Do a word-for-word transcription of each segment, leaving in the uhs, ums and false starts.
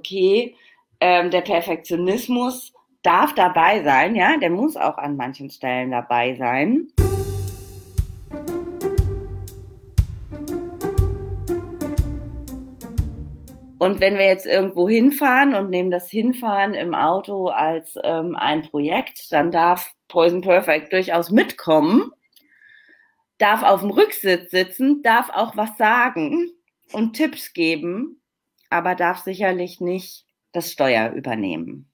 okay, ähm, der Perfektionismus darf dabei sein, ja, der muss auch an manchen Stellen dabei sein. Und wenn wir jetzt irgendwo hinfahren und nehmen das Hinfahren im Auto als ähm, ein Projekt, dann darf Poison Perfect durchaus mitkommen, darf auf dem Rücksitz sitzen, darf auch was sagen und Tipps geben, aber darf sicherlich nicht das Steuer übernehmen.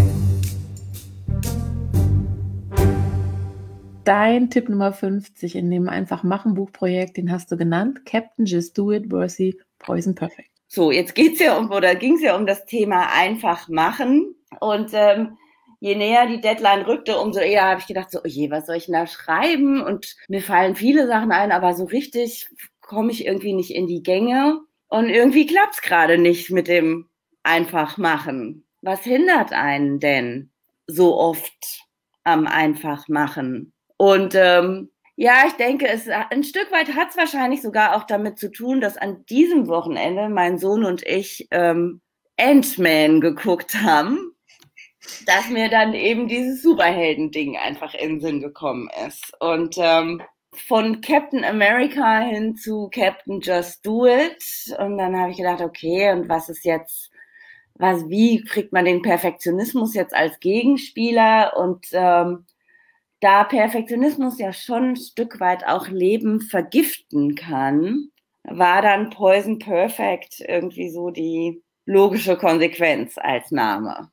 Dein Tipp Nummer fünfzig in dem Einfach-Machen-Buchprojekt, den hast du genannt, Captain Just Do It versus Poison Perfect. So, jetzt geht's ja um, oder ging es ja um das Thema einfach machen. Und ähm, je näher die Deadline rückte, umso eher habe ich gedacht, so, oh je, was soll ich denn da schreiben? Und mir fallen viele Sachen ein, aber so richtig komme ich irgendwie nicht in die Gänge. Und irgendwie klappt's gerade nicht mit dem einfach machen. Was hindert einen denn so oft am einfach machen? Und ähm, ja, ich denke, es ein Stück weit hat es wahrscheinlich sogar auch damit zu tun, dass an diesem Wochenende mein Sohn und ich ähm, Ant-Man geguckt haben, dass mir dann eben dieses Superhelden-Ding einfach in den Sinn gekommen ist. Und ähm, von Captain America hin zu Captain Just Do It. Und dann habe ich gedacht, okay, und was ist jetzt, was, wie kriegt man den Perfektionismus jetzt als Gegenspieler? Und ähm, da Perfektionismus ja schon ein Stück weit auch Leben vergiften kann, war dann Poison Perfect irgendwie so die logische Konsequenz als Name.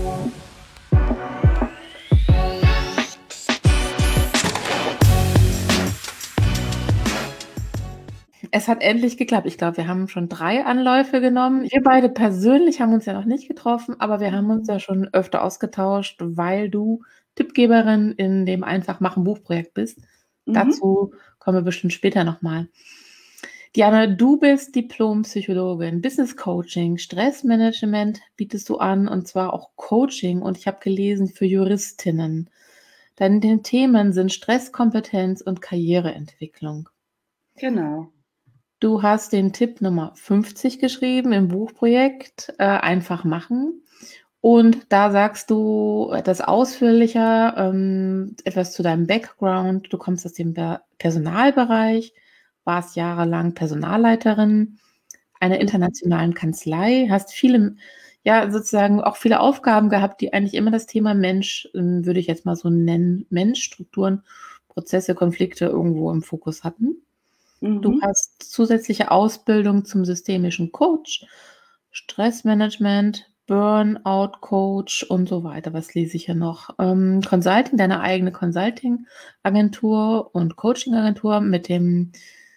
Es hat endlich geklappt. Ich glaube, wir haben schon drei Anläufe genommen. Wir beide persönlich haben uns ja noch nicht getroffen, aber wir haben uns ja schon öfter ausgetauscht, weil du Tippgeberin in dem Einfach-Machen-Buchprojekt bist. Mhm. Dazu kommen wir bestimmt später nochmal. Diana, du bist Diplom-Psychologin, Business Coaching, Stressmanagement bietest du an und zwar auch Coaching und ich habe gelesen für Juristinnen. Deine Themen sind Stresskompetenz und Karriereentwicklung. Genau. Du hast den Tipp Nummer fünfzig geschrieben im Buchprojekt äh, Einfach machen. Und da sagst du etwas ausführlicher, ähm, etwas zu deinem Background. Du kommst aus dem Personalbereich, warst jahrelang Personalleiterin einer internationalen Kanzlei, hast viele, ja, sozusagen auch viele Aufgaben gehabt, die eigentlich immer das Thema Mensch, ähm, würde ich jetzt mal so nennen, Mensch, Strukturen, Prozesse, Konflikte irgendwo im Fokus hatten. Mhm. Du hast zusätzliche Ausbildung zum systemischen Coach, Stressmanagement, Burnout-Coach und so weiter. Was lese ich hier noch? Ähm, Consulting, deine eigene Consulting-Agentur und Coaching-Agentur mit dem,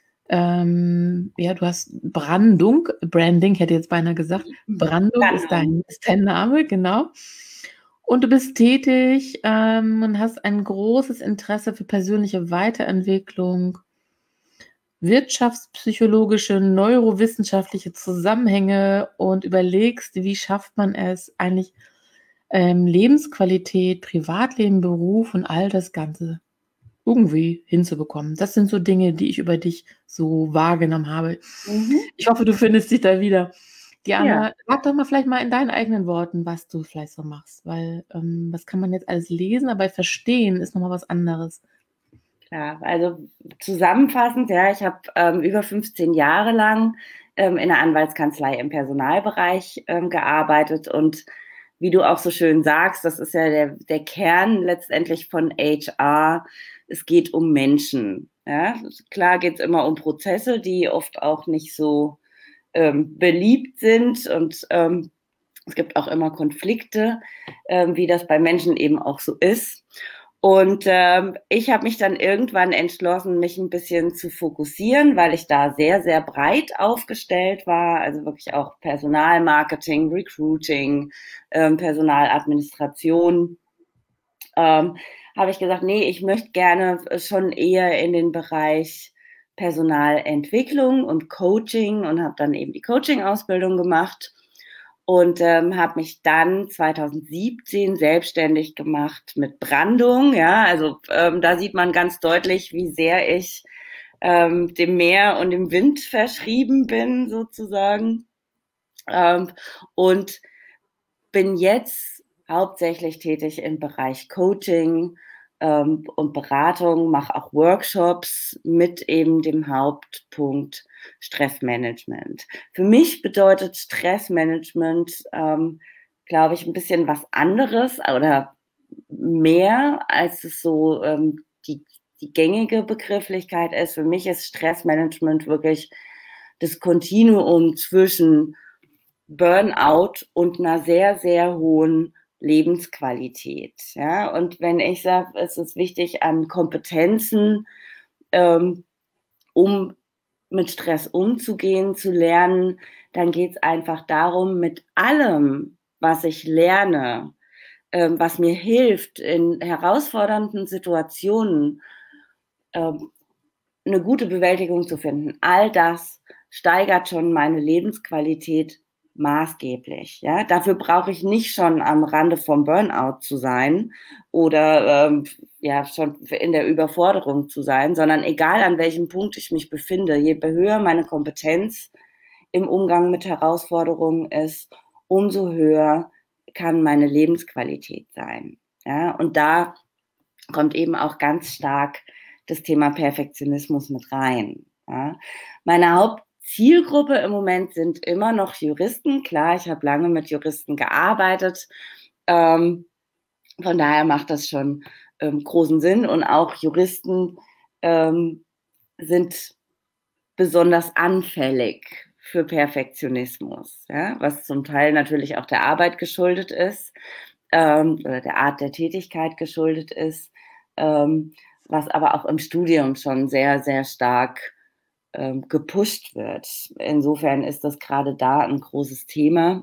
ähm, ja, du hast Brandung, Branding, hätte jetzt beinahe gesagt. Brandung ist dein, ist dein Name, genau. Und du bist tätig ähm, und hast ein großes Interesse für persönliche Weiterentwicklung, wirtschaftspsychologische, neurowissenschaftliche Zusammenhänge und überlegst, wie schafft man es eigentlich, ähm, Lebensqualität, Privatleben, Beruf und all das Ganze irgendwie hinzubekommen. Das sind so Dinge, die ich über dich so wahrgenommen habe. Mhm. Ich hoffe, du findest dich da wieder. Diana, ja. Sag doch mal vielleicht mal in deinen eigenen Worten, was du vielleicht so machst, weil ähm, das kann man jetzt alles lesen, aber verstehen ist nochmal was anderes. Ja, also zusammenfassend, ja, ich habe ähm, über fünfzehn Jahre lang ähm, in einer Anwaltskanzlei im Personalbereich ähm, gearbeitet und wie du auch so schön sagst, das ist ja der, der Kern letztendlich von H R. Es geht um Menschen. Ja? Klar geht es immer um Prozesse, die oft auch nicht so ähm, beliebt sind und ähm, es gibt auch immer Konflikte, ähm, wie das bei Menschen eben auch so ist. Und ähm, ich habe mich dann irgendwann entschlossen, mich ein bisschen zu fokussieren, weil ich da sehr, sehr breit aufgestellt war. Also wirklich auch Personalmarketing, Recruiting, ähm, Personaladministration. Ähm, habe ich gesagt, nee, ich möchte gerne schon eher in den Bereich Personalentwicklung und Coaching und habe dann eben die Coaching-Ausbildung gemacht. Und ähm, habe mich dann zweitausendsiebzehn selbstständig gemacht mit Brandung. Ja, also ähm, da sieht man ganz deutlich, wie sehr ich ähm, dem Meer und dem Wind verschrieben bin, sozusagen. ähm, und bin jetzt hauptsächlich tätig im Bereich Coaching ähm, und Beratung, mache auch Workshops mit eben dem Hauptpunkt Stressmanagement. Für mich bedeutet Stressmanagement, ähm, glaube ich, ein bisschen was anderes oder mehr, als es so ähm, die, die gängige Begrifflichkeit ist. Für mich ist Stressmanagement wirklich das Kontinuum zwischen Burnout und einer sehr, sehr hohen Lebensqualität. Ja? Und wenn ich sage, es ist wichtig an Kompetenzen, ähm, um mit Stress umzugehen, zu lernen, dann geht es einfach darum, mit allem, was ich lerne, ähm, was mir hilft, in herausfordernden Situationen ähm, eine gute Bewältigung zu finden. All das steigert schon meine Lebensqualität maßgeblich. Ja? Dafür brauche ich nicht schon am Rande vom Burnout zu sein oder ähm, ja, schon in der Überforderung zu sein, sondern egal an welchem Punkt ich mich befinde, je höher meine Kompetenz im Umgang mit Herausforderungen ist, umso höher kann meine Lebensqualität sein. Ja? Und da kommt eben auch ganz stark das Thema Perfektionismus mit rein. Ja. Meine Hauptzielgruppe im Moment sind immer noch Juristen. Klar, ich habe lange mit Juristen gearbeitet. Ähm, von daher macht das schon ähm, großen Sinn. Und auch Juristen ähm, sind besonders anfällig für Perfektionismus, ja, was zum Teil natürlich auch der Arbeit geschuldet ist ähm, oder der Art der Tätigkeit geschuldet ist, ähm, was aber auch im Studium schon sehr, sehr stark ähm, gepusht wird. Insofern ist das gerade da ein großes Thema.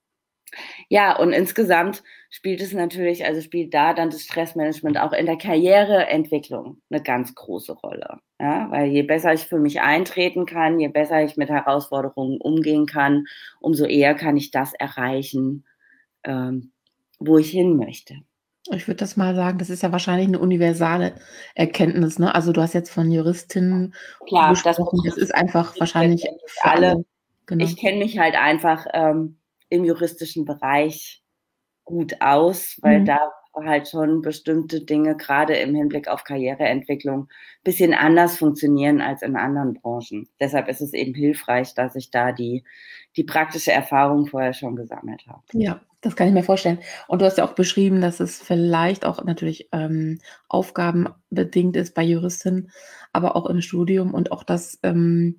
Ja, und insgesamt spielt es natürlich, also spielt da dann das Stressmanagement auch in der Karriereentwicklung eine ganz große Rolle. Ja, weil je besser ich für mich eintreten kann, je besser ich mit Herausforderungen umgehen kann, umso eher kann ich das erreichen, ähm, wo ich hin möchte. Ich würde das mal sagen, das ist ja wahrscheinlich eine universale Erkenntnis, ne? Also, du hast jetzt von Juristinnen Klar, das gesprochen. Das ist einfach betrifft wahrscheinlich letztendlich für alle. alle. Genau. Ich kenne mich halt einfach ähm, im juristischen Bereich gut aus, weil Mhm. da halt schon bestimmte Dinge gerade im Hinblick auf Karriereentwicklung ein bisschen anders funktionieren als in anderen Branchen. Deshalb ist es eben hilfreich, dass ich da die, die praktische Erfahrung vorher schon gesammelt habe. Ja, das kann ich mir vorstellen. Und du hast ja auch beschrieben, dass es vielleicht auch natürlich, ähm, aufgabenbedingt ist bei Juristinnen, aber auch im Studium und auch das, ähm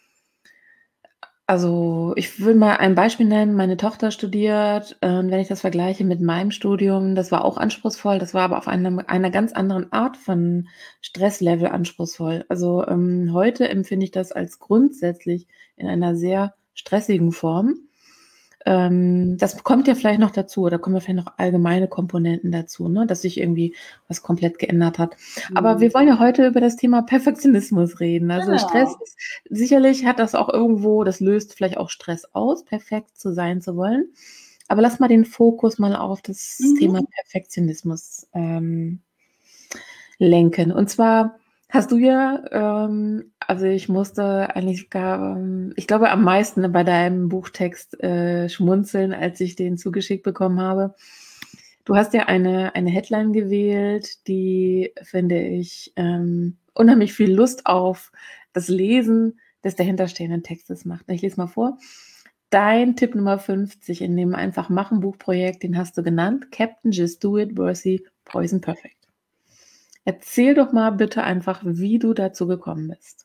also, ich will mal ein Beispiel nennen. Meine Tochter studiert, äh, und wenn ich das vergleiche mit meinem Studium, das war auch anspruchsvoll, das war aber auf einem einer ganz anderen Art von Stresslevel anspruchsvoll. Also, ähm, heute empfinde ich das als grundsätzlich in einer sehr stressigen Form. Ähm, das kommt ja vielleicht noch dazu oder kommen ja vielleicht noch allgemeine Komponenten dazu, ne, dass sich irgendwie was komplett geändert hat. Aber Mhm. wir wollen ja heute über das Thema Perfektionismus reden. Also, Stress Genau. ist sicherlich hat das auch irgendwo das löst vielleicht auch Stress aus, perfekt zu sein zu wollen. Aber lass mal den Fokus mal auf das Thema Mhm. Perfektionismus, ähm, lenken. Und zwar hast du ja, ähm also, ich musste eigentlich gar ähm, ich glaube, am meisten bei deinem Buchtext, äh, schmunzeln, als ich den zugeschickt bekommen habe. Du hast ja eine eine Headline gewählt, die, finde ich, ähm, unheimlich viel Lust auf das Lesen des dahinterstehenden Textes macht. Ich lese mal vor. Dein Tipp Nummer fünfzig in dem Einfach-Machen-Buchprojekt, den hast du genannt: „Captain Just Do It, Worthy Poison Perfect." Erzähl doch mal bitte einfach, wie du dazu gekommen bist.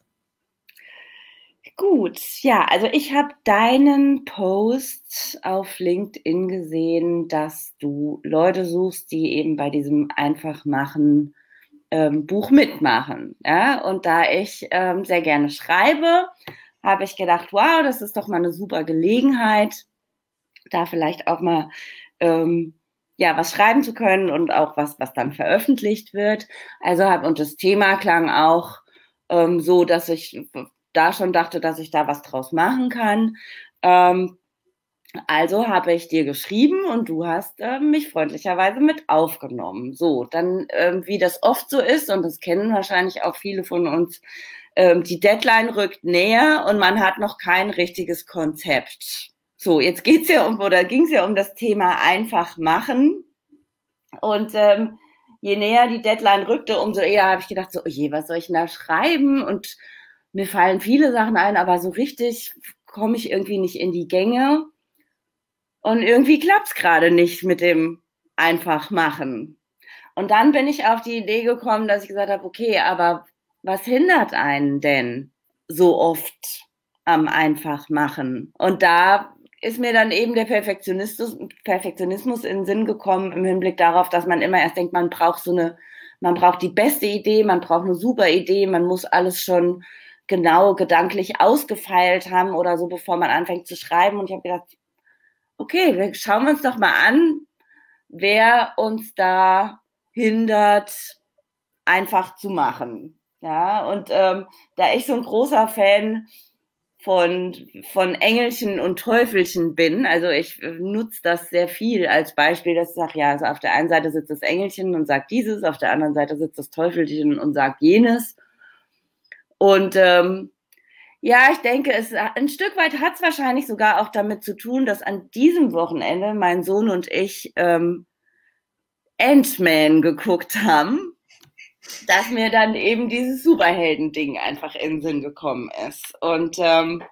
Gut, ja, also ich habe deinen Post auf LinkedIn gesehen, dass du Leute suchst, die eben bei diesem Einfachmachen ähm, Buch mitmachen. Ja? Und da ich ähm, sehr gerne schreibe, habe ich gedacht, wow, das ist doch mal eine super Gelegenheit, da vielleicht auch mal ähm, ja, was schreiben zu können und auch was, was dann veröffentlicht wird. Also habe, und das Thema klang auch ähm, so, dass ich da schon dachte, dass ich da was draus machen kann. Ähm, also habe ich dir geschrieben und du hast äh, mich freundlicherweise mit aufgenommen. So, dann, ähm, wie das oft so ist, und das kennen wahrscheinlich auch viele von uns, ähm, die Deadline rückt näher und man hat noch kein richtiges Konzept. So, jetzt geht's ja um, oder ging es ja um das Thema einfach machen. Und ähm, je näher die Deadline rückte, umso eher habe ich gedacht, so, oh je, was soll ich denn da schreiben? Und mir fallen viele Sachen ein, aber so richtig komme ich irgendwie nicht in die Gänge. Und irgendwie klappt's gerade nicht mit dem einfach machen. Und dann bin ich auf die Idee gekommen, dass ich gesagt habe, okay, aber was hindert einen denn so oft am einfach machen? Und da ist mir dann eben der Perfektionismus, Perfektionismus in den Sinn gekommen im Hinblick darauf, dass man immer erst denkt, man braucht so eine, man braucht die beste Idee, man braucht eine super Idee, man muss alles schon genau gedanklich ausgefeilt haben oder so, bevor man anfängt zu schreiben. Und ich habe gedacht, okay, wir schauen uns doch mal an, wer uns da hindert, einfach zu machen. Ja, und ähm, da ich so ein großer Fan von, von Engelchen und Teufelchen bin, also ich nutze das sehr viel als Beispiel, dass ich sage, ja, also auf der einen Seite sitzt das Engelchen und sagt dieses, auf der anderen Seite sitzt das Teufelchen und sagt jenes. Und ähm, ja, ich denke, es ein Stück weit hat es wahrscheinlich sogar auch damit zu tun, dass an diesem Wochenende mein Sohn und ich ähm, Ant-Man geguckt haben, dass mir dann eben dieses Superhelden-Ding einfach in den Sinn gekommen ist. Und ähm,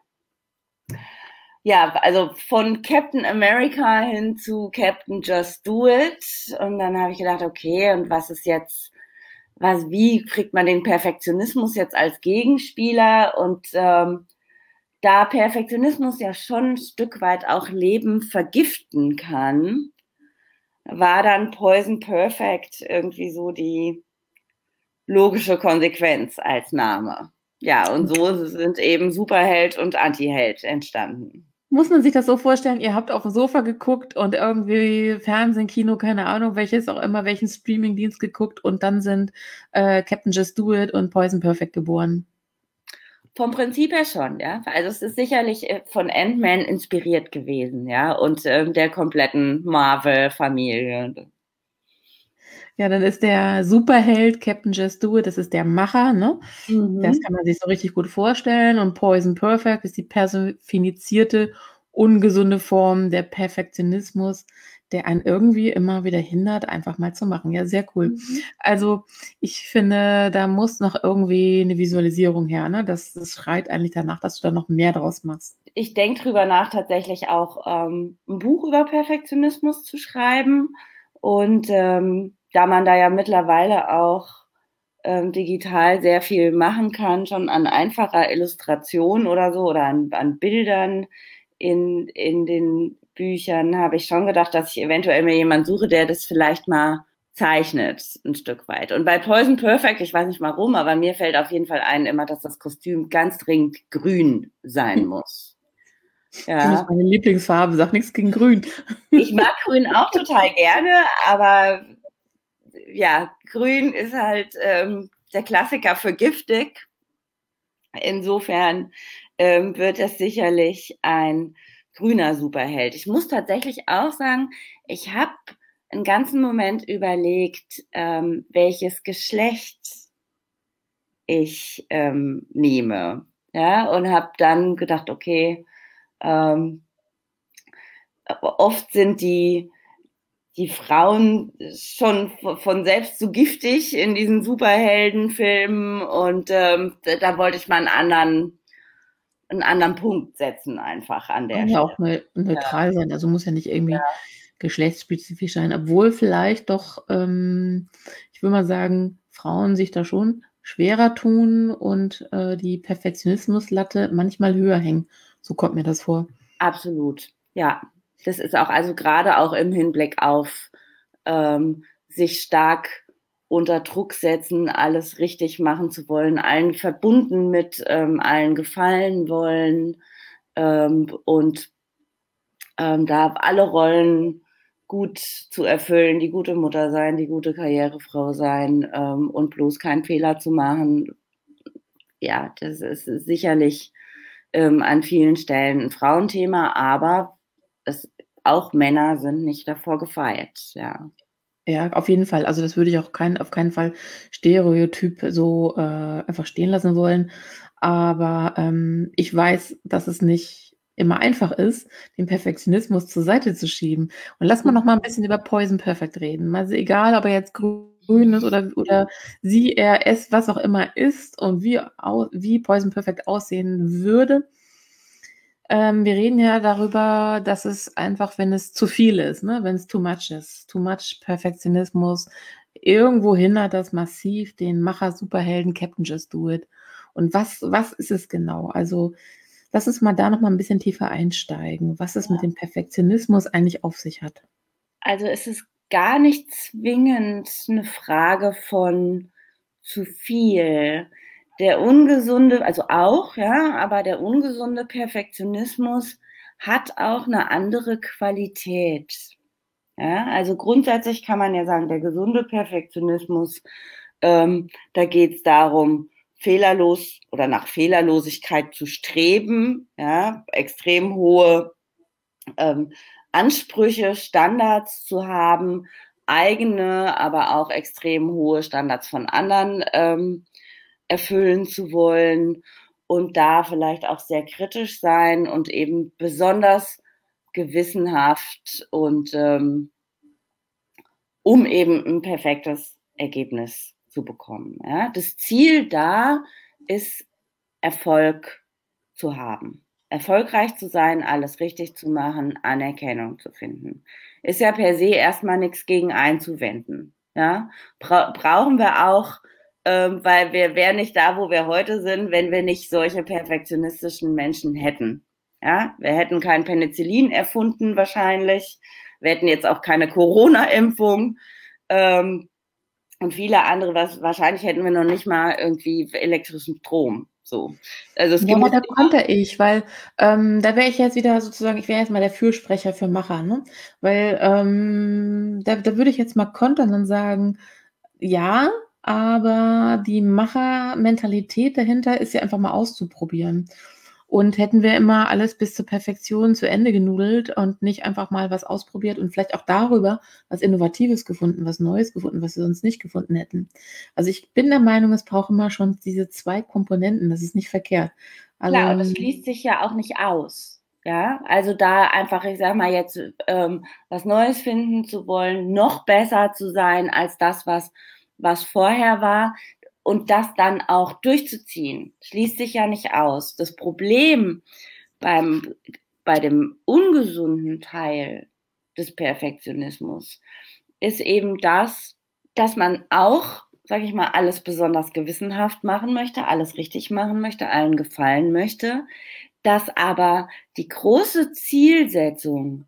ja, also von Captain America hin zu Captain Just Do It. Und dann habe ich gedacht, okay, und was ist jetzt, was, wie kriegt man den Perfektionismus jetzt als Gegenspieler? Und ähm, da Perfektionismus ja schon ein Stück weit auch Leben vergiften kann, war dann Poison Perfect irgendwie so die logische Konsequenz als Name. Ja, und so sind eben Superheld und Antiheld entstanden. Muss man sich das so vorstellen, ihr habt auf dem Sofa geguckt und irgendwie Fernsehen, Kino, keine Ahnung, welches auch immer, welchen Streamingdienst geguckt und dann sind äh, Captain Just Do It und Poison Perfect geboren. Vom Prinzip her schon, ja. Also es ist sicherlich von Ant-Man inspiriert gewesen, ja, und ähm, der kompletten Marvel-Familie. Ja, dann ist der Superheld Captain Just Do It, das ist der Macher, ne? Das Mhm. kann man sich so richtig gut vorstellen. Und Poison Perfect ist die personifizierte, ungesunde Form der Perfektionismus, der einen irgendwie immer wieder hindert, einfach mal zu machen. Ja, sehr cool. Mhm. Also ich finde, da muss noch irgendwie eine Visualisierung her, ne? Das, das schreit eigentlich danach, dass du da noch mehr draus machst. Ich denke drüber nach, tatsächlich auch ähm, ein Buch über Perfektionismus zu schreiben. Und ähm, da man da ja mittlerweile auch ähm, digital sehr viel machen kann, schon an einfacher Illustration oder so oder an, an Bildern in, in den Büchern, habe ich schon gedacht, dass ich eventuell mir jemanden suche, der das vielleicht mal zeichnet, ein Stück weit. Und bei Poison Perfect, ich weiß nicht warum, aber mir fällt auf jeden Fall ein immer, dass das Kostüm ganz dringend grün sein muss. Grün ist Ja. meine Lieblingsfarbe, sag nichts gegen Grün. Ich mag Grün auch total gerne, aber ja, Grün ist halt ähm, der Klassiker für giftig. Insofern ähm, wird es sicherlich ein grüner Superheld. Ich muss tatsächlich auch sagen, ich habe einen ganzen Moment überlegt, ähm, welches Geschlecht ich ähm, nehme. Ja, und habe dann gedacht, okay, ähm, oft sind die die Frauen schon von selbst so giftig in diesen Superheldenfilmen und ähm, da, da wollte ich mal einen anderen, einen anderen Punkt setzen einfach an der Kann ja Stelle. auch neu Ja. neutral sein, also muss ja nicht irgendwie geschlechtsspezifisch sein, obwohl vielleicht doch, ähm, ich würde mal sagen, Frauen sich da schon schwerer tun und äh, die Perfektionismuslatte manchmal höher hängen. So kommt mir das vor. Absolut, ja. Das ist auch, also gerade auch im Hinblick auf ähm, sich stark unter Druck setzen, alles richtig machen zu wollen, allen verbunden mit ähm, allen gefallen wollen ähm, und ähm, da alle Rollen gut zu erfüllen, die gute Mutter sein, die gute Karrierefrau sein ähm, und bloß keinen Fehler zu machen. Ja, das ist sicherlich ähm, an vielen Stellen ein Frauenthema, aber es, auch Männer sind nicht davor gefeit. Ja. Ja, auf jeden Fall. Also das würde ich auch kein, auf keinen Fall Stereotyp so äh, einfach stehen lassen wollen. Aber ähm, ich weiß, dass es nicht immer einfach ist, den Perfektionismus zur Seite zu schieben. Und lass mal noch mal ein bisschen über Poison Perfect reden. Also egal, ob er jetzt grün ist oder, oder sie, er, es, was auch immer ist und wie, wie Poison Perfect aussehen würde. Ähm, wir reden ja darüber, dass es einfach, wenn es zu viel ist, ne? Wenn es too much ist, too much Perfektionismus, irgendwo hindert das massiv den Macher-Superhelden Captain Just Do It. Und was, was ist es genau? Also lass uns mal da noch mal ein bisschen tiefer einsteigen, was es mit dem Perfektionismus eigentlich auf sich hat. Also es ist gar nicht zwingend eine Frage von zu viel. Der ungesunde, also auch, ja, aber der ungesunde Perfektionismus hat auch eine andere Qualität. Ja, also grundsätzlich kann man ja sagen, der gesunde Perfektionismus, ähm, da geht es darum, fehlerlos oder nach Fehlerlosigkeit zu streben, ja, extrem hohe ähm, Ansprüche, Standards zu haben, eigene, aber auch extrem hohe Standards von anderen ähm, erfüllen zu wollen und da vielleicht auch sehr kritisch sein und eben besonders gewissenhaft und ähm, um eben ein perfektes Ergebnis zu bekommen. Ja? Das Ziel da ist, Erfolg zu haben. Erfolgreich zu sein, alles richtig zu machen, Anerkennung zu finden. Ist ja per se erstmal nichts gegen einzuwenden. Ja? Bra- brauchen wir auch, ähm, weil wir wären nicht da, wo wir heute sind, wenn wir nicht solche perfektionistischen Menschen hätten. Ja? Wir hätten kein Penicillin erfunden wahrscheinlich. Wir hätten jetzt auch keine Corona-Impfung. Ähm, und viele andere, was wahrscheinlich hätten wir noch nicht mal irgendwie elektrischen Strom. So. Also es Ja, gibt aber da konnte ich, weil ähm, da wäre ich jetzt wieder sozusagen, ich wäre jetzt mal der Fürsprecher für Macher, ne? Weil ähm, da, da würde ich jetzt mal kontern und sagen, ja, aber die Machermentalität dahinter ist ja einfach mal auszuprobieren. Und hätten wir immer alles bis zur Perfektion zu Ende genudelt und nicht einfach mal was ausprobiert und vielleicht auch darüber was Innovatives gefunden, was Neues gefunden, was wir sonst nicht gefunden hätten. Also ich bin der Meinung, es braucht immer schon diese zwei Komponenten, das ist nicht verkehrt. klar, und Also das schließt sich ja auch nicht aus. Ja, also da einfach, ich sag mal jetzt, ähm, was Neues finden zu wollen, noch besser zu sein als das, was, was vorher war und das dann auch durchzuziehen, schließt sich ja nicht aus. Das Problem beim, bei dem ungesunden Teil des Perfektionismus ist eben das, dass man auch, sage ich mal, alles besonders gewissenhaft machen möchte, alles richtig machen möchte, allen gefallen möchte, dass aber die große Zielsetzung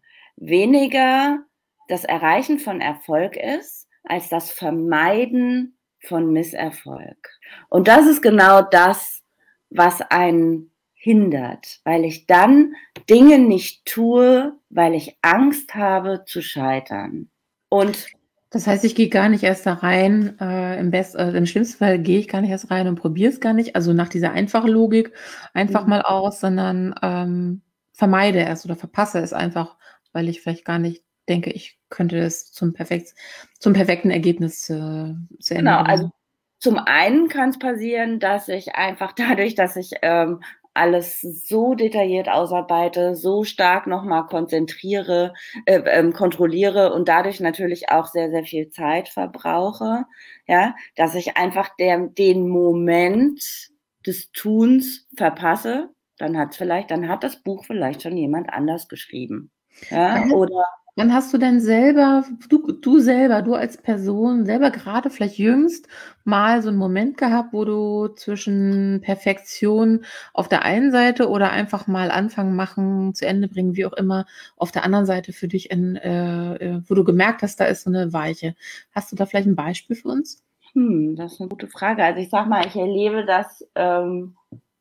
weniger das Erreichen von Erfolg ist, als das Vermeiden von Misserfolg. Und das ist genau das, was einen hindert, weil ich dann Dinge nicht tue, weil ich Angst habe zu scheitern. Und das heißt, ich gehe gar nicht erst da rein, äh, im best äh, im schlimmsten Fall gehe ich gar nicht erst rein und probiere es gar nicht, also nach dieser einfachen Logik einfach mal aus, sondern, ähm, vermeide es oder verpasse es einfach, weil ich vielleicht gar nicht denke, ich könnte es zum perfekt zum perfekten Ergebnis, äh, zu Ende genau, also bringen. zum einen kann es passieren, dass ich einfach dadurch, dass ich ähm, alles so detailliert ausarbeite, so stark nochmal konzentriere, äh, ähm, kontrolliere und dadurch natürlich auch sehr, sehr viel Zeit verbrauche, ja, dass ich einfach der, den Moment des Tuns verpasse, dann hat vielleicht, dann hat das Buch vielleicht schon jemand anders geschrieben. Ja, Wann oder wann hast du denn selber du du selber, du als Person selber gerade vielleicht jüngst mal so 'n Moment gehabt, wo du zwischen Perfektion auf der einen Seite oder einfach mal anfangen, machen, zu Ende bringen, wie auch immer, auf der anderen Seite für dich in äh, äh, wo du gemerkt hast, da ist so 'ne Weiche. Hast du da vielleicht 'n Beispiel für uns? hm, das ist eine gute Frage. Also ich sag mal, ich erlebe das ähm,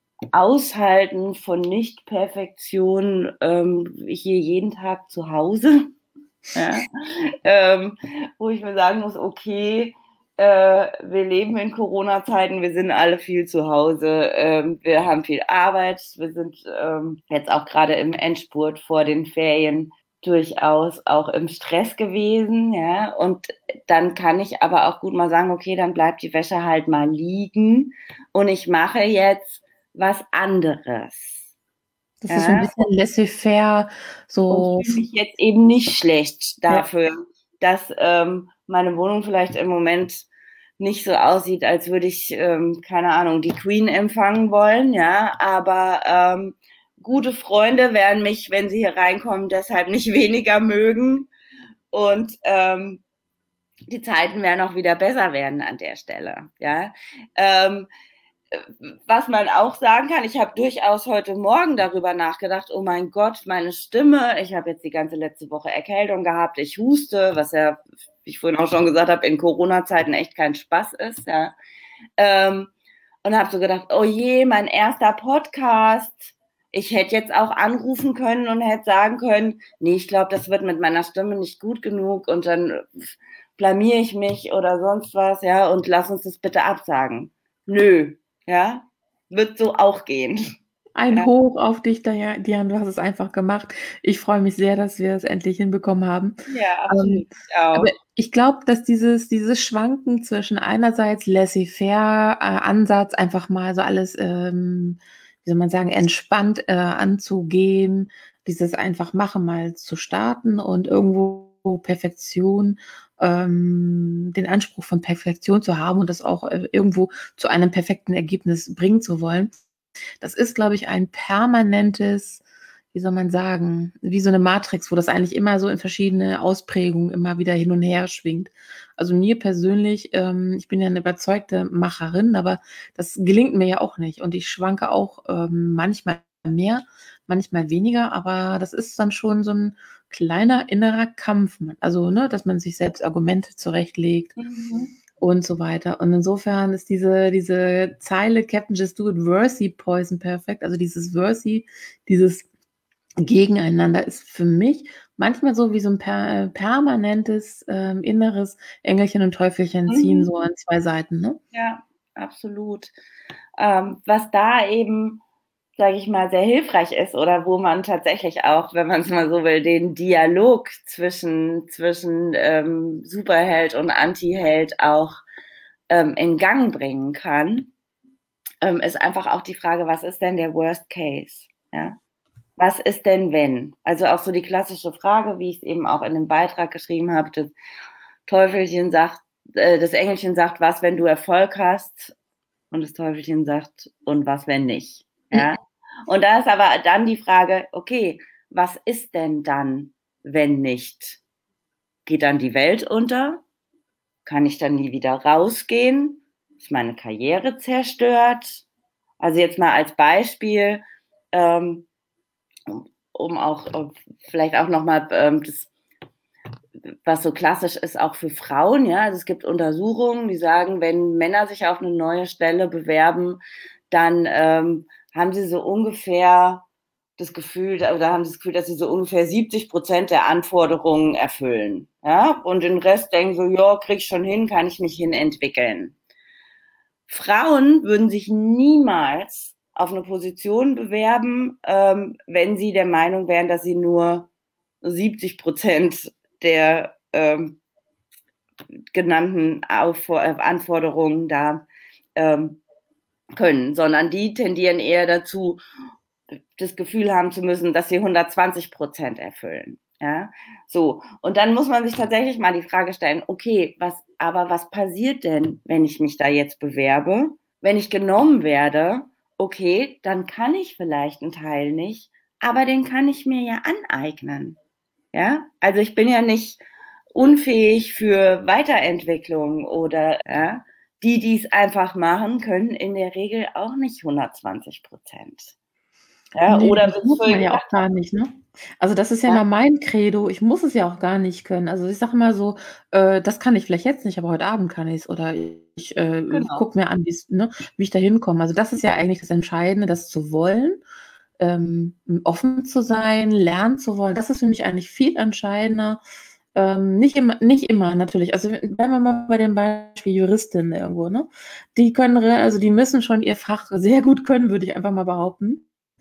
Aushalten von Nicht-Perfektion ähm, hier jeden Tag zu Hause, ja? ähm, wo ich mir sagen muss, okay, äh, wir leben in Corona-Zeiten, wir sind alle viel zu Hause, ähm, wir haben viel Arbeit, wir sind ähm, jetzt auch gerade im Endspurt vor den Ferien durchaus auch im Stress gewesen, ja, und dann kann ich aber auch gut mal sagen, okay, dann bleibt die Wäsche halt mal liegen und ich mache jetzt was anderes. Das ist so 'n Ja. bisschen laissez-faire, Und so fühle mich jetzt eben nicht schlecht Ja. dafür, dass, ähm, meine Wohnung vielleicht im Moment nicht so aussieht, als würde ich, ähm, keine Ahnung, die Queen empfangen wollen, ja, aber, ähm, gute Freunde werden mich, wenn sie hier reinkommen, deshalb nicht weniger mögen und, ähm, die Zeiten werden auch wieder besser werden an der Stelle, ja. Ähm, äh, was man auch sagen kann, ich habe durchaus heute Morgen darüber nachgedacht: „Oh mein Gott, meine Stimme.“ Ich habe jetzt die ganze letzte Woche Erkältung gehabt, ich huste, was ja, wie ich vorhin auch schon gesagt habe, in Corona-Zeiten echt kein Spaß ist, ja. Ähm, und habe so gedacht: „Oh je, mein erster Podcast.“ Ich hätte jetzt auch anrufen können und hätte sagen können: „Ne, ich glaube, das wird mit meiner Stimme nicht gut genug und dann blamiere ich mich oder sonst was, ja, und lass uns das bitte absagen.“ Nö, ja, wird so auch gehen. Ein Ja. Hoch auf dich, Dia Diane, du hast es einfach gemacht. Ich freue mich sehr, dass wir es endlich hinbekommen haben. Ja, Ähm, absolut, ich aber auch. ich glaube, dass dieses dieses Schwanken zwischen einerseits laissez-faire, äh, Ansatz, einfach mal so alles, ähm, wie soll man sagen, entspannt, äh, anzugehen, dieses einfach machen mal zu starten und irgendwo Perfektion ähm, den Anspruch von Perfektion zu haben und das auch, äh, irgendwo zu einem perfekten Ergebnis bringen zu wollen. Das ist, glaube ich, ein permanentes, wie soll man sagen, wie so 'ne Matrix, wo das eigentlich immer so in verschiedene Ausprägungen immer wieder hin und her schwingt. Also, mir persönlich ähm, ich bin ja 'ne überzeugte Macherin, aber das gelingt mir ja auch nicht und ich schwanke auch, ähm, manchmal mehr, manchmal weniger, aber das ist dann schon so 'n kleiner innerer Kampf. Also, ne, dass man sich selbst Argumente zurechtlegt Mhm. und so weiter. Und insofern ist diese diese Zeile „Captain just do it, Worsi poison perfect“, also, dieses Worsi, dieses Gegeneinander ist für mich manchmal so wie so 'n per permanentes, ähm, inneres Engelchen und Teufelchen ziehen so Mhm. an zwei Seiten, ne? Ja, absolut. Ähm, was da eben, sage ich mal, sehr hilfreich ist oder wo man tatsächlich auch, wenn man's mal so will, den Dialog zwischen zwischen, ähm, Superheld und Antiheld auch, ähm, in Gang bringen kann, ähm, ist einfach auch die Frage: „Was ist denn der Worst Case?“ Ja? Was ist denn, wenn? Also, auch so die klassische Frage, wie ich's eben auch in dem Beitrag geschrieben habe, das Teufelchen sagt äh, das Engelchen sagt: „Was, wenn du Erfolg hast?“ Und das Teufelchen sagt: „Und was, wenn nicht?“ Ja? Und da ist aber dann die Frage: „Okay, was ist denn dann, wenn nicht?“ Geht dann die Welt unter? Kann ich dann nie wieder rausgehen? Ist meine Karriere zerstört? Also, jetzt mal als Beispiel, ähm, um um auch, äh, vielleicht auch noch mal, ähm, das was so klassisch ist auch für Frauen, ja. Also, es gibt Untersuchungen, die sagen, wenn Männer sich auf 'ne neue Stelle bewerben, dann, ähm, haben sie so ungefähr das Gefühl oder haben sie das Gefühl, dass sie so ungefähr siebzig Prozent der Anforderungen erfüllen, ja? Und den Rest denken so: „Ja, kriege ich schon hin, kann ich mich hin entwickeln.“ Frauen würden sich niemals auf 'ne Position bewerben, ähm, wenn sie der Meinung wären, dass sie nur siebzig Prozent der, ähm, genannten Auffor äh, Anforderungen da, ähm, können, sondern die tendieren eher dazu, das Gefühl haben zu müssen, dass sie hundertzwanzig Prozent erfüllen, ja? So, und dann muss man sich tatsächlich mal die Frage stellen: „Okay, was aber was passiert denn, wenn ich mich da jetzt bewerbe? Wenn ich genommen werde, okay, dann kann ich vielleicht 'n Teil nicht, aber den kann ich mir ja aneignen.“ Ja? Also, ich bin ja nicht unfähig für Weiterentwicklung oder ja? Die, die's einfach machen, können in der Regel auch nicht hundertzwanzig Prozent. Ja, Ne, oder das wie ich's muss vorhin man ja auch gesagt gar nicht, ne? Also, das ist ja habe. immer Ja. mein Credo. Ich muss es ja auch gar nicht können. Also, ich sage immer so: „Äh, das kann ich vielleicht jetzt nicht, aber heute Abend kann ich's.“ Oder ich, äh, Genau. gucke mir an, wie's ne, wie ich da hinkomme. Also, das ist ja eigentlich das Entscheidende, das zu wollen, ähm, offen zu sein, lernen zu wollen. Das ist für mich eigentlich viel entscheidender. Ähm, nicht immer nicht immer natürlich. Also, bleiben wir mal bei dem Beispiel Juristin irgendwo, ne? Die können re also, die müssen schon ihr Fach sehr gut können, würde ich einfach mal behaupten.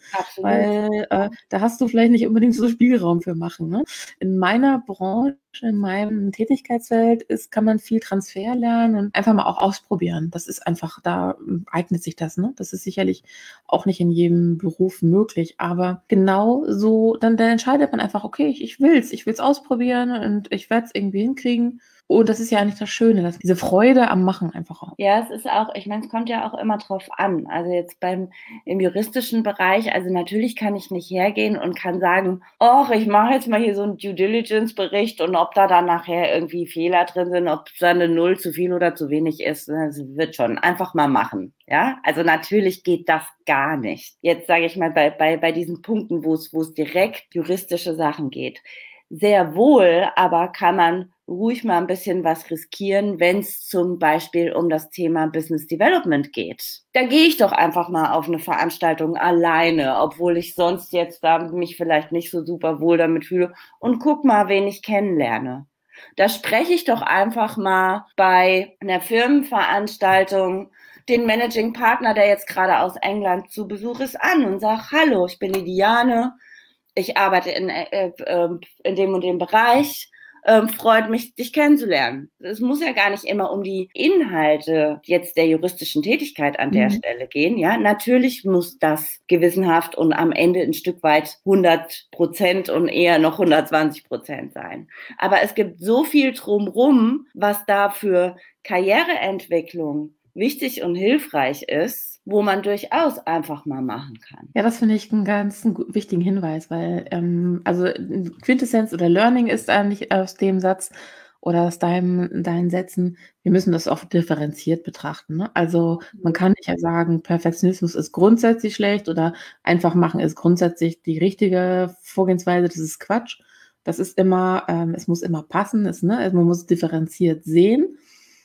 Absolut. weil äh, da hast du vielleicht nicht unbedingt so Spielraum für machen. Ne? In meiner Branche, in meinem Tätigkeitsfeld ist, kann man viel Transfer lernen und einfach mal auch ausprobieren. Das ist einfach, da ähm, eignet sich das. Ne? Das ist sicherlich auch nicht in jedem Beruf möglich, aber genau so, dann, dann entscheidet man einfach, okay, ich, ich will's, ich will's ausprobieren und ich werde es irgendwie hinkriegen. Und das ist ja eigentlich das Schöne, dass diese Freude am Machen einfach auch. Ja, es ist auch, ich meine, es kommt ja auch immer drauf an. Also jetzt beim im juristischen Bereich, also natürlich kann ich nicht hergehen und kann sagen, oh, ich mache jetzt mal hier so einen Due Diligence Bericht und ob da dann nachher irgendwie Fehler drin sind, ob da eine Null zu viel oder zu wenig ist, das wird schon einfach mal machen. Ja, also natürlich geht das gar nicht. Jetzt sage ich mal bei, bei, bei diesen Punkten, wo es, wo es direkt juristische Sachen geht. Sehr wohl, aber kann man ruhig mal ein bisschen was riskieren, wenn es zum Beispiel um das Thema Business Development geht. Da gehe ich doch einfach mal auf eine Veranstaltung alleine, obwohl ich sonst jetzt da mich vielleicht nicht so super wohl damit fühle und guck mal, wen ich kennenlerne. Da spreche ich doch einfach mal bei einer Firmenveranstaltung den Managing Partner, der jetzt gerade aus England zu Besuch ist, an und sag, hallo, ich bin die Diane, ich arbeite in, äh, äh, in dem und dem Bereich. Ähm, freut mich, dich kennenzulernen. Es muss ja gar nicht immer um die Inhalte jetzt der juristischen Tätigkeit an der Mhm. Stelle gehen. Ja, natürlich muss das gewissenhaft und am Ende ein Stück weit hundert Prozent und eher noch hundertzwanzig Prozent sein. Aber es gibt so viel drumrum, was da für Karriereentwicklung wichtig und hilfreich ist, wo man durchaus einfach mal machen kann. Ja, das finde ich einen ganz gu- wichtigen Hinweis, weil ähm, also Quintessenz oder Learning ist eigentlich aus dem Satz oder aus deinem, deinen Sätzen, wir müssen das auch differenziert betrachten. Ne? Also man kann nicht ja sagen, Perfektionismus ist grundsätzlich schlecht oder einfach machen ist grundsätzlich die richtige Vorgehensweise, das ist Quatsch. Das ist immer, ähm, es muss immer passen, ist, ne? Also man muss differenziert sehen.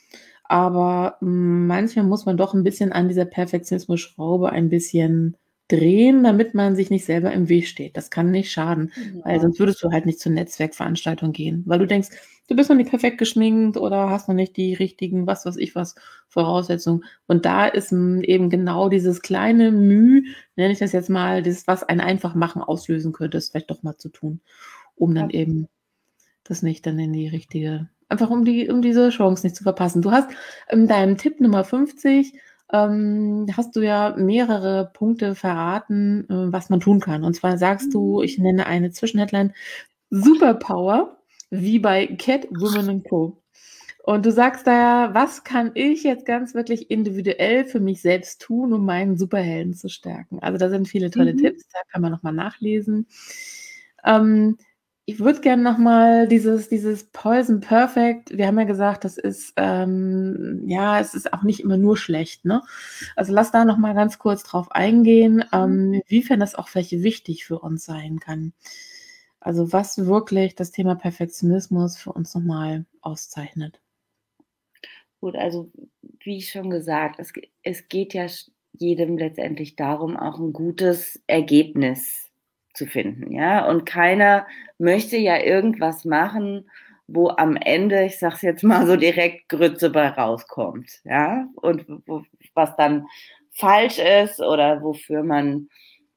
Aber hm, manchmal muss man doch ein bisschen an dieser Perfektionismus-Schraube ein bisschen drehen, damit man sich nicht selber im Weg steht. Das kann nicht schaden, weil Ja. sonst würdest du halt nicht zur Netzwerkveranstaltung gehen, weil du denkst, du bist noch nicht perfekt geschminkt oder hast noch nicht die richtigen, was weiß ich was, Voraussetzungen. Und da ist hm, eben genau dieses kleine Müh, nenne ich das jetzt mal, das, was ein einfach machen auslösen könnte, es vielleicht doch mal zu tun, um dann eben das nicht dann in die richtige, einfach um die, um diese Chance nicht zu verpassen. Du hast in deinem Tipp Nummer fünfzig, ähm, hast du ja mehrere Punkte verraten, äh, was man tun kann. Und zwar sagst du, ich nenne eine Zwischenheadline, Superpower, wie bei Cat, Women and Co. Und du sagst da ja, was kann ich jetzt ganz wirklich individuell für mich selbst tun, um meinen Superhelden zu stärken? Also da sind viele tolle Mhm. Tipps, da kann man nochmal nachlesen. Ähm, ich würde gerne nochmal dieses, dieses Poison Perfect, wir haben ja gesagt, das ist, ähm, ja, es ist auch nicht immer nur schlecht, ne? Also lass da nochmal ganz kurz drauf eingehen, ähm, inwiefern das auch vielleicht wichtig für uns sein kann. Also was wirklich das Thema Perfektionismus für uns nochmal auszeichnet. Gut, also wie schon gesagt, es, ge- es geht ja sch- jedem letztendlich darum, auch ein gutes Ergebnis zu finden, ja. Und keiner möchte ja irgendwas machen, wo am Ende, ich sag's jetzt mal so direkt, Grütze bei rauskommt, ja. Und wo, was dann falsch ist oder wofür man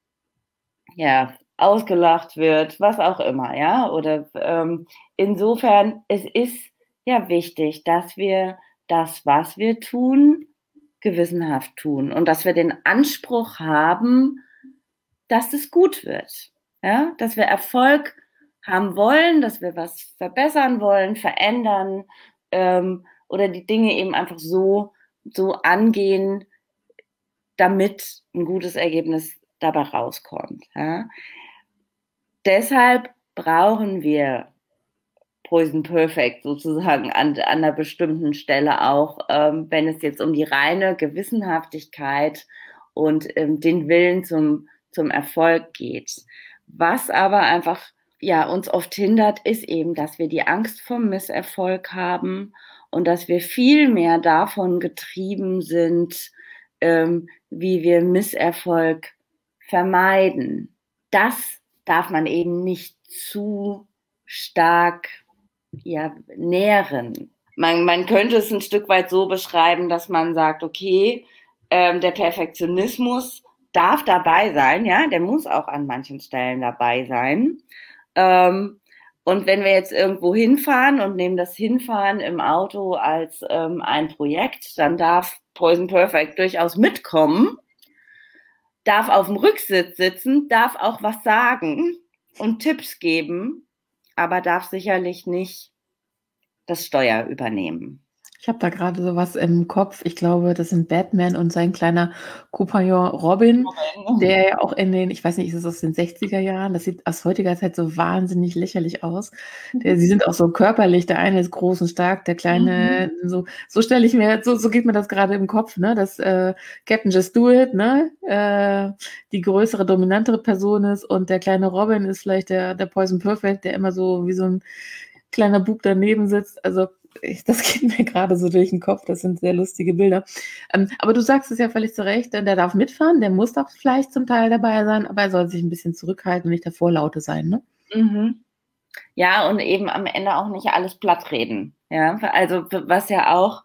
ja ausgelacht wird, was auch immer, ja. Oder ähm, insofern, es ist ja wichtig, dass wir das, was wir tun, gewissenhaft tun und dass wir den Anspruch haben, dass es gut wird. Ja? Dass wir Erfolg haben wollen, dass wir was verbessern wollen, verändern ähm, oder die Dinge eben einfach so, so angehen, damit ein gutes Ergebnis dabei rauskommt. Ja? Deshalb brauchen wir Poison Perfect sozusagen an, an einer bestimmten Stelle auch, ähm, wenn es jetzt um die reine Gewissenhaftigkeit und ähm, den Willen zum, zum Erfolg geht. Was aber einfach ja, uns oft hindert, ist eben, dass wir die Angst vor Misserfolg haben und dass wir viel mehr davon getrieben sind, ähm, wie wir Misserfolg vermeiden. Das darf man eben nicht zu stark ja, nähren. Man, man könnte es ein Stück weit so beschreiben, dass man sagt, okay, ähm, der Perfektionismus darf dabei sein, ja, der muss auch an manchen Stellen dabei sein. Ähm, und wenn wir jetzt irgendwo hinfahren und nehmen das Hinfahren im Auto als ähm, ein Projekt, dann darf Poison Perfect durchaus mitkommen, darf auf dem Rücksitz sitzen, darf auch was sagen und Tipps geben, aber darf sicherlich nicht das Steuer übernehmen. Ich habe da gerade so was im Kopf. Ich glaube, das sind Batman und sein kleiner Kompagnon Robin, der ja auch in den, ich weiß nicht, ist es aus den sechziger Jahren? Das sieht aus heutiger Zeit so wahnsinnig lächerlich aus. Der, sie sind auch so körperlich. Der eine ist groß und stark, der kleine, so, so stelle ich mir, so, so geht mir das gerade im Kopf, ne? Dass äh, Captain Just Do It, ne? Äh, die größere, dominantere Person ist und der kleine Robin ist vielleicht der, der Poison Perfect, der immer so wie so ein kleiner Bub daneben sitzt. Also ich, das geht mir gerade so durch den Kopf. Das sind sehr lustige Bilder. Ähm, aber du sagst es ja völlig zu Recht, der darf mitfahren, der muss auch vielleicht zum Teil dabei sein, aber er soll sich ein bisschen zurückhalten und nicht der Vorlaute sein, ne? Mhm. Ja, und eben am Ende auch nicht alles platt reden. Ja, also was ja auch,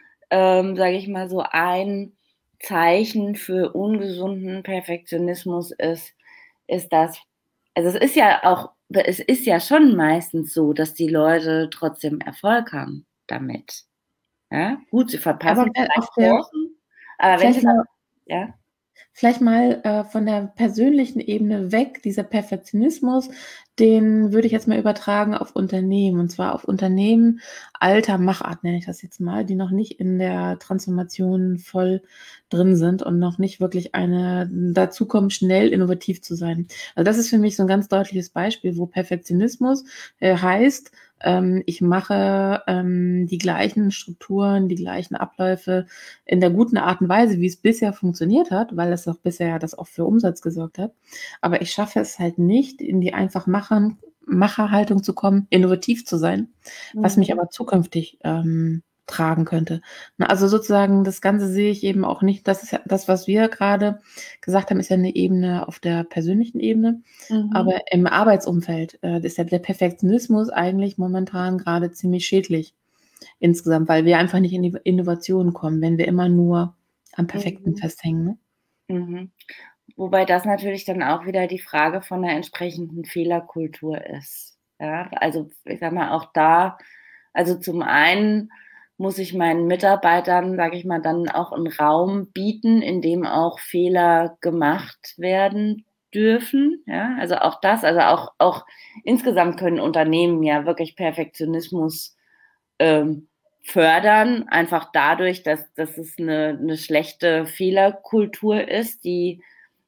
ähm, sage ich mal, so ein Zeichen für ungesunden Perfektionismus ist, ist das, also es ist ja auch, es ist ja schon meistens so, dass die Leute trotzdem Erfolg haben damit. Ja, gut, sie Aber verpassen äh, auf vielleicht der, Chancen, aber wenn sie vielleicht dann, mal ja. Vielleicht mal äh, von der persönlichen Ebene weg, dieser Perfektionismus, den würde ich jetzt mal übertragen auf Unternehmen. Und zwar auf Unternehmen alter Machart, nenne ich das jetzt mal, die noch nicht in der Transformation voll drin sind und noch nicht wirklich eine dazu kommen, schnell innovativ zu sein. Also das ist für mich so ein ganz deutliches Beispiel, wo Perfektionismus äh, heißt, ähm, ich mache ähm, die gleichen Strukturen, die gleichen Abläufe in der guten Art und Weise, wie es bisher funktioniert hat, weil es auch bisher das auch für Umsatz gesorgt hat. Aber ich schaffe es halt nicht, in die einfach Machern, Macherhaltung zu kommen, innovativ zu sein, was mich Mhm. aber zukünftig ähm, tragen könnte. Na, also sozusagen das Ganze sehe ich eben auch nicht, das ist ja das, was wir gerade gesagt haben, ist ja eine Ebene auf der persönlichen Ebene, Mhm. aber im Arbeitsumfeld äh, ist ja der Perfektionismus eigentlich momentan gerade ziemlich schädlich insgesamt, weil wir einfach nicht in die Innovation kommen, wenn wir immer nur am Perfekten Mhm. festhängen. Ne? Mhm. Wobei das natürlich dann auch wieder die Frage von der entsprechenden Fehlerkultur ist. Ja, also ich sag mal auch da, also zum einen muss ich meinen Mitarbeitern, sage ich mal, dann auch einen Raum bieten, in dem auch Fehler gemacht werden dürfen. Ja, also auch das, also auch, auch insgesamt können Unternehmen ja wirklich Perfektionismus ähm, fördern, einfach dadurch, dass, dass es eine, eine schlechte Fehlerkultur ist, die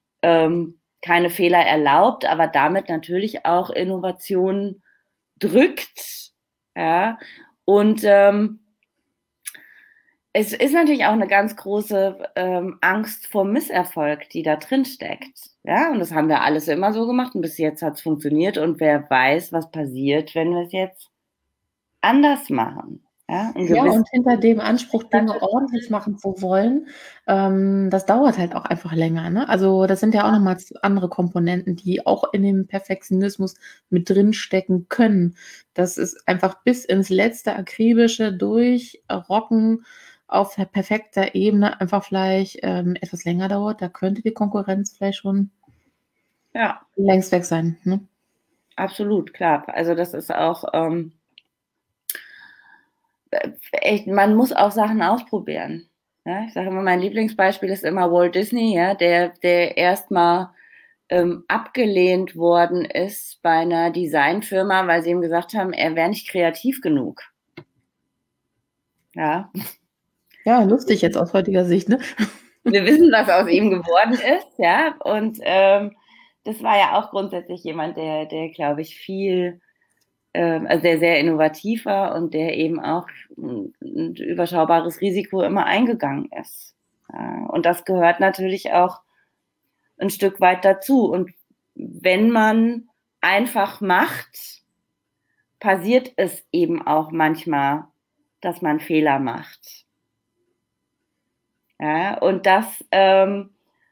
ähm, keine Fehler erlaubt, aber damit natürlich auch Innovation drückt. Ja, und ähm, es ist natürlich auch eine ganz große ähm, Angst vor Misserfolg, die da drin steckt. Ja, und das haben wir alles immer so gemacht und bis jetzt hat es funktioniert und wer weiß, was passiert, wenn wir es jetzt anders machen. Ja, ein Ja, gewisses und hinter dem Anspruch, Dinge ordentlich machen zu wollen, ähm, das dauert halt auch einfach länger. Ne? Also das sind ja auch nochmal andere Komponenten, die auch in dem Perfektionismus mit drin stecken können. Das ist einfach bis ins letzte akribische Durchrocken auf perfekter Ebene einfach vielleicht ähm, etwas länger dauert. Da könnte die Konkurrenz vielleicht schon Ja, längst weg sein. Ne? absolut, klar. Also das ist auch ähm, echt, man muss auch Sachen ausprobieren. Ja, ich sage immer, mein Lieblingsbeispiel ist immer Walt Disney, ja, der, der erstmal ähm, abgelehnt worden ist bei einer Designfirma, weil sie ihm gesagt haben, er wäre nicht kreativ genug. Ja. Ja, lustig jetzt aus heutiger Sicht. Ne? Wir wissen, was aus ihm geworden ist, ja. Und ähm, das war ja auch grundsätzlich jemand, der, der glaube ich, viel ähm, also der sehr innovativ war und der eben auch ein, ein überschaubares Risiko immer eingegangen ist. Ja, und das gehört natürlich auch ein Stück weit dazu. Und wenn man einfach macht, passiert es eben auch manchmal, dass man Fehler macht. Ja, und das, ähm,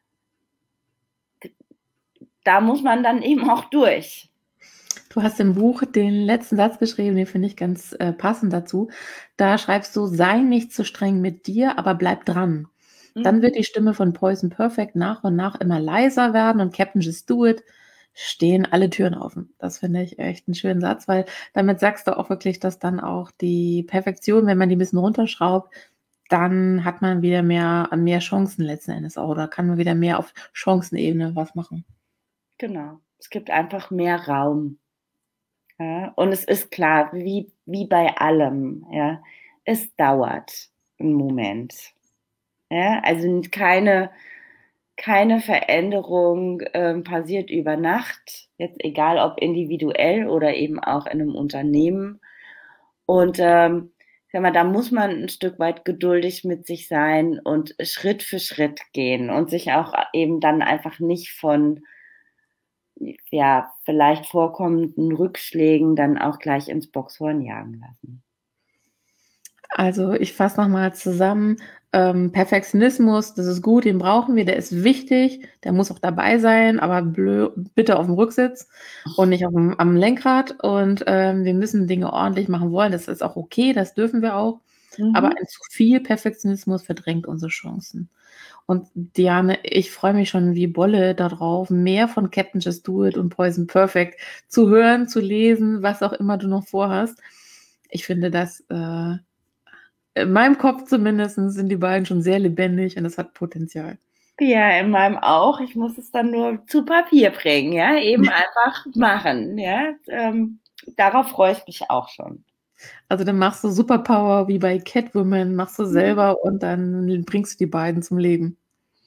da muss man dann eben auch durch. Du hast im Buch den letzten Satz geschrieben, den finde ich ganz äh, passend dazu. Da schreibst du, sei nicht zu streng mit dir, aber bleib dran. Dann wird Mhm. die Stimme von Poison Perfect nach und nach immer leiser werden und Captain Just Do It, stehen alle Türen offen. Das finde ich echt 'n schönen Satz, weil damit sagst du auch wirklich, dass dann auch die Perfektion, wenn man die 'n bisschen runterschraubt, dann hat man wieder mehr äh, mehr Chancen letzten Endes auch oder kann man wieder mehr auf Chancenebene was machen. Genau. Es gibt einfach mehr Raum, ja? Und es ist klar, wie wie bei allem, ja, es dauert 'n Moment, ja? Also, n keine keine Veränderung, ähm, passiert über Nacht, jetzt egal ob individuell oder eben auch in 'nem Unternehmen. Und, ähm, ich sage mal, da muss man 'n Stück weit geduldig mit sich sein und Schritt für Schritt gehen und sich auch eben dann einfach nicht von ja, vielleicht vorkommenden Rückschlägen dann auch gleich ins Bockshorn jagen lassen. Also, ich fasse noch mal zusammen, ähm, Perfektionismus, das ist gut, den brauchen wir, der ist wichtig, der muss auch dabei sein, aber blö bitte aufm Rücksitz und nicht aufm am Lenkrad und, ähm, wir müssen Dinge ordentlich machen wollen. Das ist auch okay, das dürfen wir auch, aber Mhm. ein zu viel Perfektionismus verdrängt unsere Chancen. Und Diane, ich freue mich schon wie Bolle da drauf, mehr von Captain Just Do It und Poison Perfect zu hören, zu lesen, was auch immer du noch vorhast. Ich finde das, äh in meinem Kopf zumindestens sind die beiden schon sehr lebendig und das hat Potenzial. Ja, in meinem auch. Ich muss es dann nur zu Papier bringen, ja? Eben einfach machen, ja? Ähm, darauf freue ich mich auch schon. Also, dann machst du Superpower wie bei Catwoman, machst du Mhm. selber und dann bringst du die beiden zum Leben.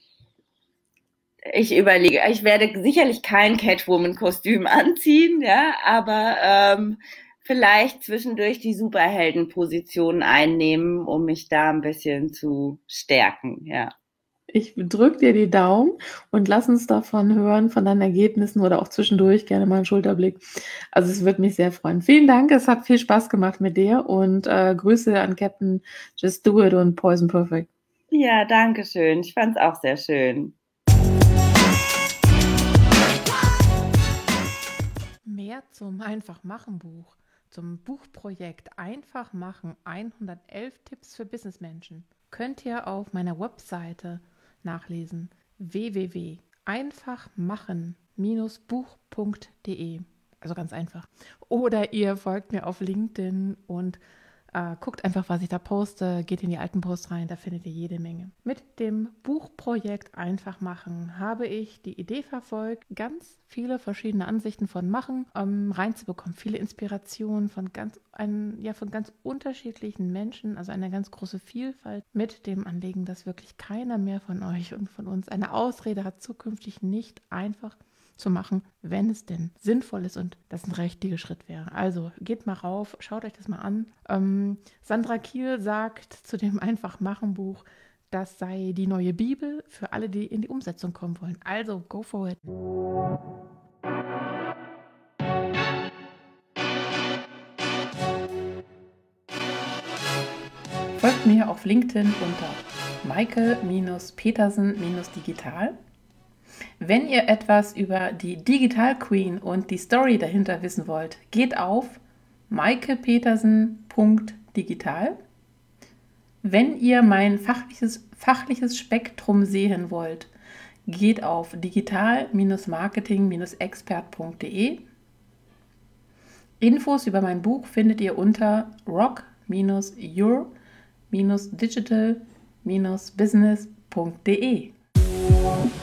Ich überlege ich werde sicherlich kein Catwoman-Kostüm anziehen, ja, aber, ähm, vielleicht zwischendurch die Superheldenposition einnehmen, um mich da 'n bisschen zu stärken, ja. Ich drücke dir die Daumen und lass uns davon hören, von deinen Ergebnissen oder auch zwischendurch gerne mal 'n Schulterblick. Also, es würde mich sehr freuen. Vielen Dank, es hat viel Spaß gemacht mit dir und, äh, Grüße an Captain Just Do It und Poison Perfect. Ja, danke schön. Ich fand's auch sehr schön. Mehr zum Einfach-Machen-Buch, zum Buchprojekt Einfach machen, hundertelf Tipps für Businessmenschen, könnt ihr auf meiner Webseite nachlesen, w w w punkt einfach machen Bindestrich buch punkt de. Also ganz einfach. Oder ihr folgt mir auf LinkedIn und äh, guckt einfach, was ich da poste, geht in die alten Posts rein, da findet ihr jede Menge. Mit dem Buchprojekt Einfach machen habe ich die Idee verfolgt, ganz viele verschiedene Ansichten von Machen ähm, reinzubekommen, viele Inspirationen von ganz, ein, ja, von ganz unterschiedlichen Menschen, also eine ganz große Vielfalt, mit dem Anliegen, dass wirklich keiner mehr von euch und von uns eine Ausrede hat, zukünftig nicht einfach zu machen, wenn es denn sinnvoll ist und das ein richtiger Schritt wäre. Also geht mal rauf, schaut euch das mal an. Ähm, Sandra Kiel sagt zu dem Einfach-Machen-Buch, das sei die neue Bibel für alle, die in die Umsetzung kommen wollen. Also go for it. Folgt mir auf LinkedIn unter Maike-Petersen-Digital. Wenn ihr etwas über die Digital Queen und die Story dahinter wissen wollt, geht auf maikepetersen punkt digital. Wenn ihr mein fachliches, fachliches Spektrum sehen wollt, geht auf digital Marketing expert punkt de. Infos über mein Buch findet ihr unter rock your digital business punkt de.